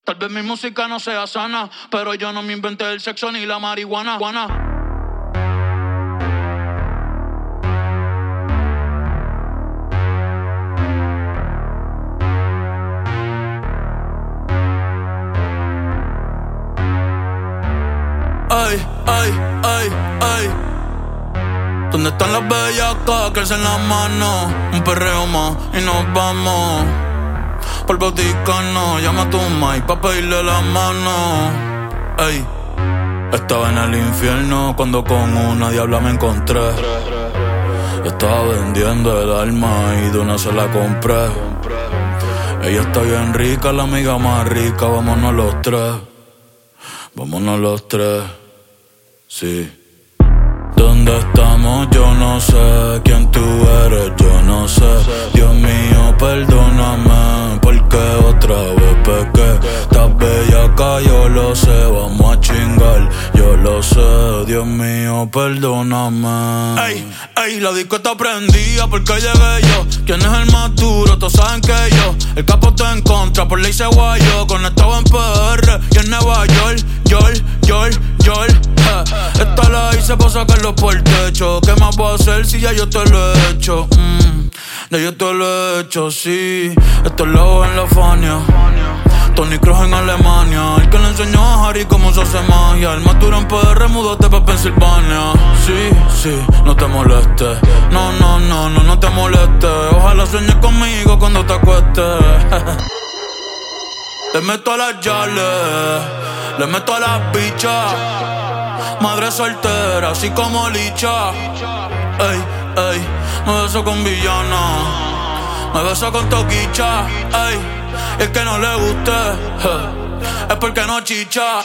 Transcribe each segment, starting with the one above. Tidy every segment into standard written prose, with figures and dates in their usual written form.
Tal vez mi música no sea sana, pero yo no me inventé el sexo ni la marihuana. Ay, ay, ay, ay. ¿Dónde están las bellacas que alzan las manos? Un perreo más y nos vamos. Por Vaticano, llama a tu mai pa' pedirle la mano. Ey, estaba en el infierno cuando con una diabla me encontré. Estaba vendiendo el alma y de una se la compré. Ella está bien rica, la amiga más rica, vámonos los tres. Vámonos los tres, sí. ¿Dónde estamos? Yo no sé. ¿Quién tú eres? Yo no sé. Dios mío, perdóname, porque otra vez pequé. Estás bellaca, yo lo sé. Vamos a chingar, yo lo sé. Dios mío, perdóname. Ey, ey, la disco está prendida porque llegué yo. ¿Quién es el más duro? Todos saben que yo. El capo está en contra, por ley se guayó. Conectado en PR y en Nueva York. Esta la hice pa' sacarlo por el techo. ¿Qué más voy a hacer si ya yo te lo he hecho? Ya yo te lo he hecho, sí. Esto es lobo en la Fania, Tony Kroos en Alemania. El que le enseñó a Harry cómo se hace magia. El más duro en PR, múdate pa' Pensilvania. Sí, sí, no te molestes. No te molestes. Ojalá sueñes conmigo cuando te acuestes. Le meto a las yales, le meto a las bichas. Madre soltera, así como licha. Ey, ey, me beso con villana, me beso con toquicha. Ey, y el que no le guste, es porque no chicha.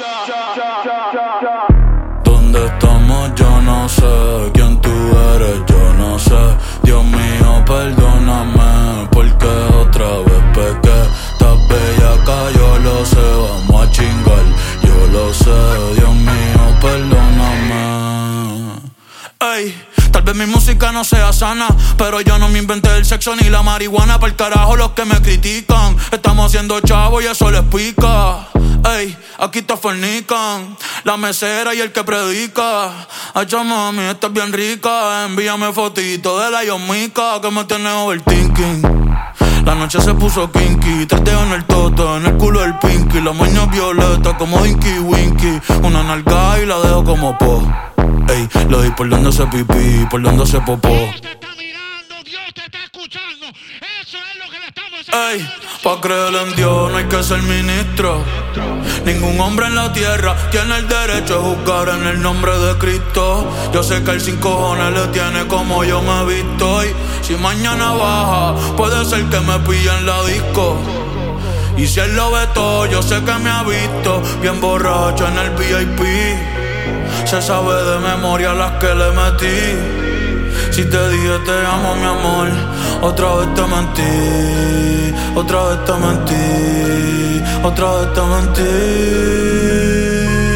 ¿Dónde estamos? Yo no sé. ¿Quién tú eres? Yo no sé. Dios mío, perdóname, porque otra vez pequé. Estás bellaca, yo lo sé. Vamos a chingar, yo lo sé. Dios mío, perdóname. Ey, tal vez mi música no sea sana, pero yo no me inventé el sexo ni la marihuana. Pa'l carajo los que me critican. Estamos haciendo chavo y eso les pica. Ey, aquí te fornican, la mesera y el que predica. Ay, mami, esta es bien rica. Envíame fotito de la yomica que me tiene overthinking. La noche se puso kinky, 3 dedos en el toto, en el culo el pinky. La moña violeta como Dinky Winky. Una nalga y la dejo como po. Ey, lo di por donde se pipí, por donde se popó. Dios te está mirando, Dios te está escuchando. Eso es lo que le estamos haciendo. Ey, pa' creer en Dios no hay que ser ministro. Ningún hombre en la tierra tiene el derecho a juzgar en el nombre de Cristo. Yo sé que él sin cojones le tiene como yo me he visto. Y si mañana baja, puede ser que me pille en la disco. Y si él lo ve todo, yo sé que me ha visto bien borracho en el VIP. Se sabe de memoria las que le metí. Si te dije te amo, mi amor, otra vez te mentí. Otra vez te mentí. Otra vez te mentí.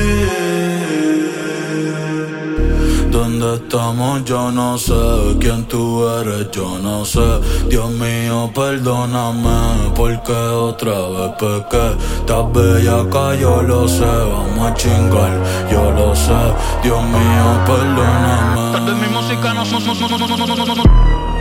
¿Dónde estamos? Yo no sé. ¿Quién tú eres? Yo no sé. Dios mío, perdóname, porque otra vez pequé. Estás bellaca, yo lo sé. Vamos a chingar, yo lo sé. Dios mío, perdóname. Tal vez mi música no